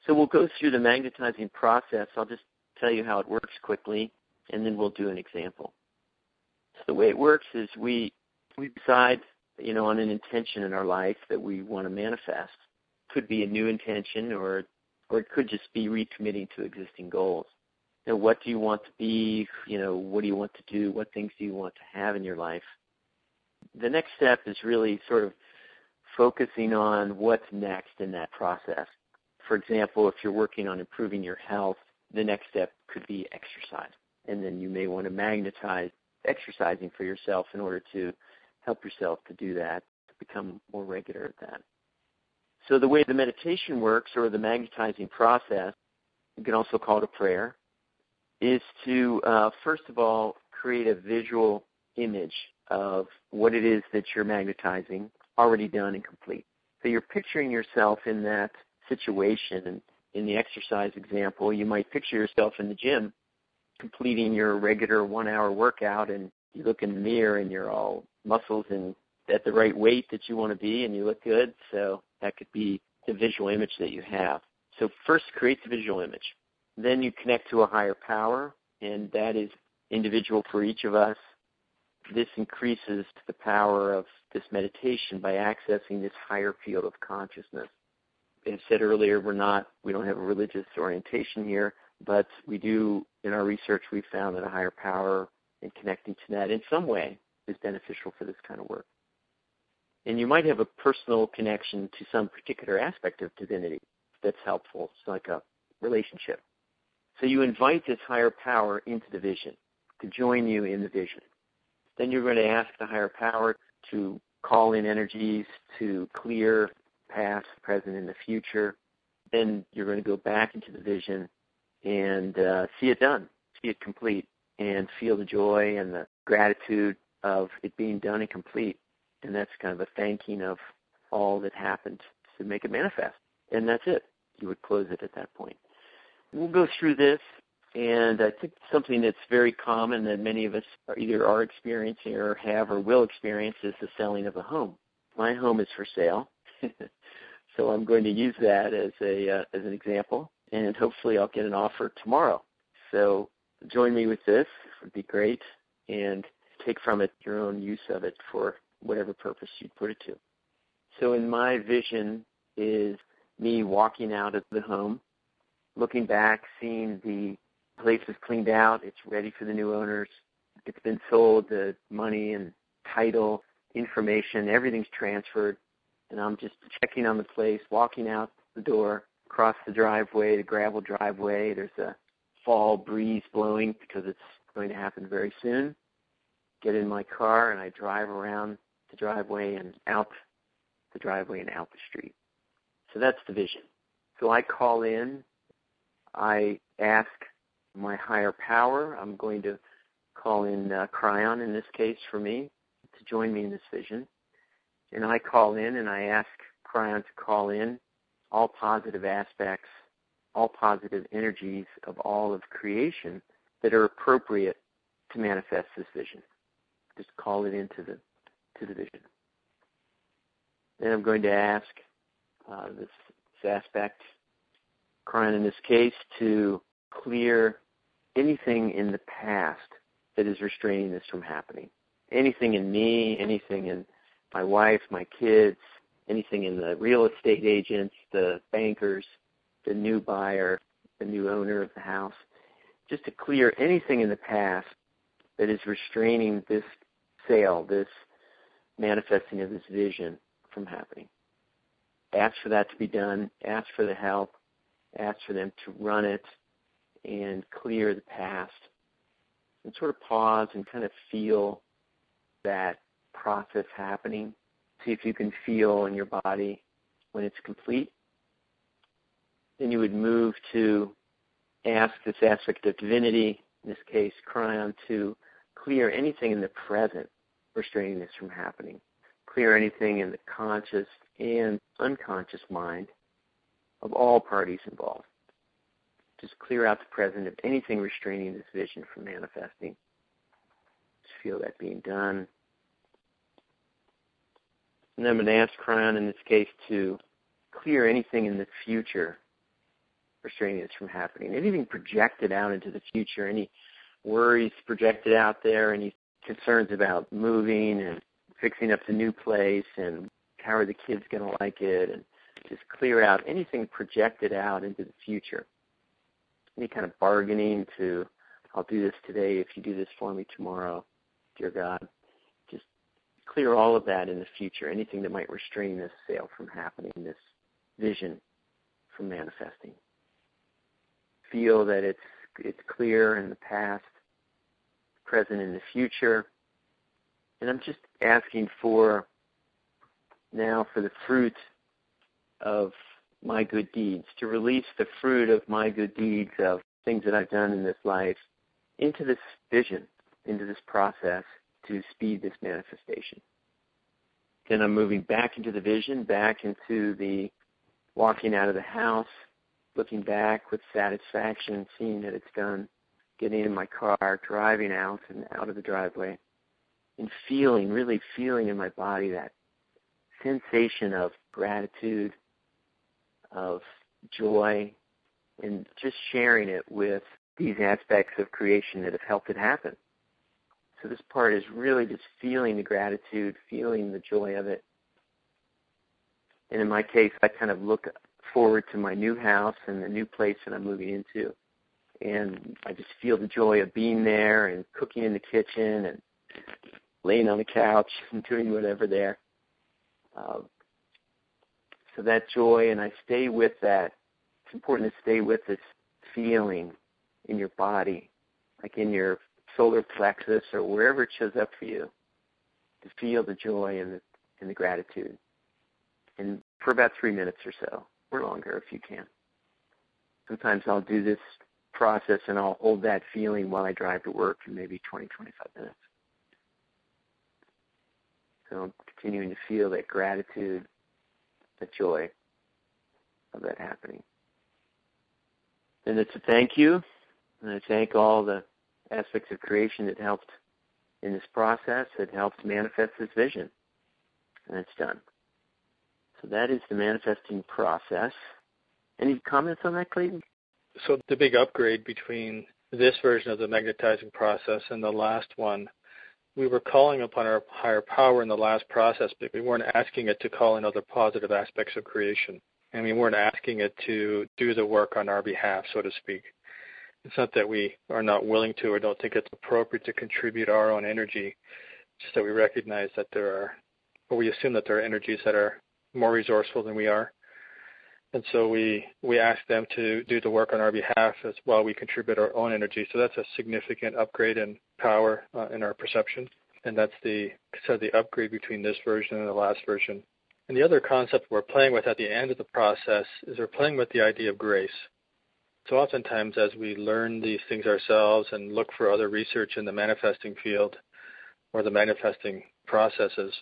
So we'll go through the magnetizing process. I'll just tell you how it works quickly, and then we'll do an example. So the way it works is we decide, on an intention in our life that we want to manifest. It could be a new intention, or it could just be recommitting to existing goals. What do you want to be? What do you want to do? What things do you want to have in your life? The next step is really sort of focusing on what's next in that process. For example, if you're working on improving your health, the next step could be exercise. And then you may want to magnetize exercising for yourself in order to help yourself to do that, to become more regular at that. So the way the meditation works, or the magnetizing process, you can also call it a prayer, is to, first of all, create a visual image of what it is that you're magnetizing, already done and complete. So you're picturing yourself in that situation. And in the exercise example, you might picture yourself in the gym completing your regular 1-hour workout, and you look in the mirror and you're all muscles and at the right weight that you want to be, and you look good. So that could be the visual image that you have. So first, create the visual image. Then you connect to a higher power, and that is individual for each of us. This increases the power of this meditation by accessing this higher field of consciousness. As I said earlier, we don't have a religious orientation here, but we do, in our research, we've found that a higher power and connecting to that in some way is beneficial for this kind of work. And you might have a personal connection to some particular aspect of divinity that's helpful. It's like a relationship. So you invite this higher power into the vision, to join you in the vision. Then you're going to ask the higher power to call in energies to clear past, present, and the future. Then you're going to go back into the vision and see it done, see it complete, and feel the joy and the gratitude of it being done and complete. And that's kind of a thanking of all that happened to make it manifest. And that's it. You would close it at that point. We'll go through this, and I think something that's very common that many of us either are experiencing or have or will experience is the selling of a home. My home is for sale, so I'm going to use that as an example, and hopefully I'll get an offer tomorrow. So join me with this. It would be great, and take from it your own use of it for whatever purpose you'd put it to. So in my vision is me walking out of the home, looking back, seeing the place is cleaned out, it's ready for the new owners, it's been sold, the money and title, information, everything's transferred, and I'm just checking on the place, walking out the door, across the driveway, the gravel driveway. There's a fall breeze blowing because it's going to happen very soon. Get in my car, and I drive around the driveway and out the driveway and out the street. So that's the vision. So I call in, I ask my higher power, I'm going to call in Kryon in this case for me, to join me in this vision. And I call in and I ask Kryon to call in all positive aspects, all positive energies of all of creation that are appropriate to manifest this vision. Just call it into the vision. Then I'm going to ask this aspect, Kryon in this case, to clear anything in the past that is restraining this from happening. Anything in me, anything in my wife, my kids, anything in the real estate agents, the bankers, the new buyer, the new owner of the house, just to clear anything in the past that is restraining this sale, this manifesting of this vision from happening. Ask for that to be done, ask for the help, ask for them to run it and clear the past, and sort of pause and kind of feel that process happening. See if you can feel in your body when it's complete. Then you would move to ask this aspect of divinity, in this case Kryon, to clear anything in the present restraining this from happening. Clear anything in the conscious and unconscious mind of all parties involved. Just clear out the present of anything restraining this vision from manifesting. Just feel that being done. And then I'm going to ask Kryon in this case to clear anything in the future restraining this from happening. Anything projected out into the future, any worries projected out there, any concerns about moving and fixing up the new place and how are the kids going to like it, and just clear out anything projected out into the future. Any kind of bargaining to, I'll do this today if you do this for me tomorrow, dear God. Just clear all of that in the future, anything that might restrain this sale from happening, this vision from manifesting. Feel that it's clear in the past, present in the future. And I'm just asking for now for the fruit of my good deeds, to release the fruit of my good deeds, of things that I've done in this life, into this vision, into this process to speed this manifestation. Then I'm moving back into the vision, back into the walking out of the house, looking back with satisfaction, seeing that it's done, getting in my car, driving out and out of the driveway, and really feeling in my body that sensation of gratitude, of joy, and just sharing it with these aspects of creation that have helped it happen. So this part is really just feeling the gratitude, feeling the joy of it. And in my case, I kind of look forward to my new house and the new place that I'm moving into. And I just feel the joy of being there and cooking in the kitchen and laying on the couch and doing whatever there. So that joy, and I stay with that. It's important to stay with this feeling in your body, like in your solar plexus or wherever it shows up for you, to feel the joy and the gratitude. And for about 3 minutes or so, or longer if you can. Sometimes I'll do this process and I'll hold that feeling while I drive to work for maybe 20, 25 minutes. So I'm continuing to feel that gratitude, the joy of that happening. And it's a thank you, and I thank all the aspects of creation that helped in this process, that helped manifest this vision. And it's done. So that is the manifesting process. Any comments on that, Clayton? So the big upgrade between this version of the magnetizing process and the last one, we were calling upon our higher power in the last process, but we weren't asking it to call in other positive aspects of creation. And we weren't asking it to do the work on our behalf, so to speak. It's not that we are not willing to or don't think it's appropriate to contribute our own energy. It's just that we recognize that we assume that there are energies that are more resourceful than we are. And so we ask them to do the work on our behalf as while we contribute our own energy. So that's a significant upgrade in power in our perception. And that's the upgrade between this version and the last version. And the other concept we're playing with at the end of the process is we're playing with the idea of grace. So oftentimes as we learn these things ourselves and look for other research in the manifesting field or the manifesting processes,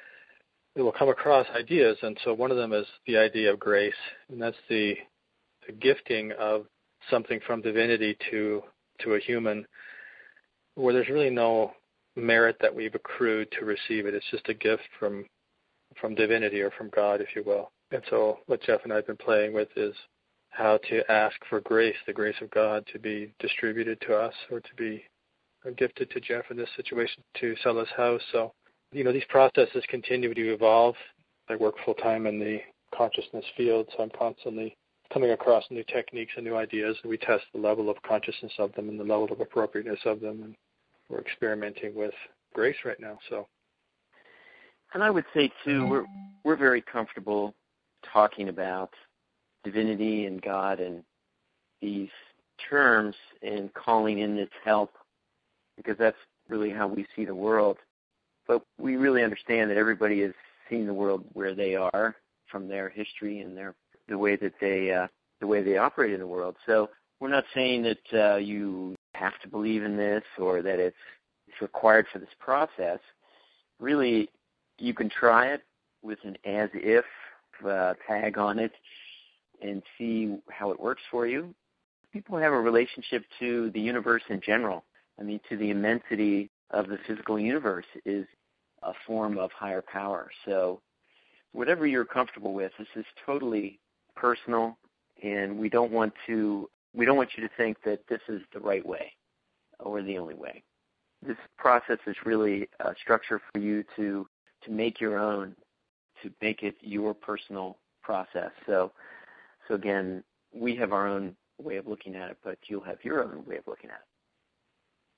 we will come across ideas, and so one of them is the idea of grace, and that's the gifting of something from divinity to a human where there's really no merit that we've accrued to receive it. It's just a gift from divinity or from God, if you will. And so what Jeff and I have been playing with is how to ask for grace, the grace of God, to be distributed to us or to be gifted to Jeff in this situation to sell his house. So these processes continue to evolve. I work full-time in the consciousness field, so I'm constantly coming across new techniques and new ideas, and we test the level of consciousness of them and the level of appropriateness of them, and we're experimenting with grace right now. So, and I would say, too, we're very comfortable talking about divinity and God and these terms and calling in this help, because that's really how we see the world. But we really understand that everybody is seeing the world where they are from their history and the way that they operate in the world. So we're not saying that you have to believe in this or that it's required for this process. Really, you can try it with an as-if tag on it and see how it works for you. People have a relationship to the universe in general. I mean, to the immensity of the physical universe is a form of higher power. So whatever you're comfortable with, this is totally personal And we don't want you to think that this is the right way or the only way. This process is really a structure for you to make your own, to make it your personal process. So again, we have our own way of looking at it, but you'll have your own way of looking at it.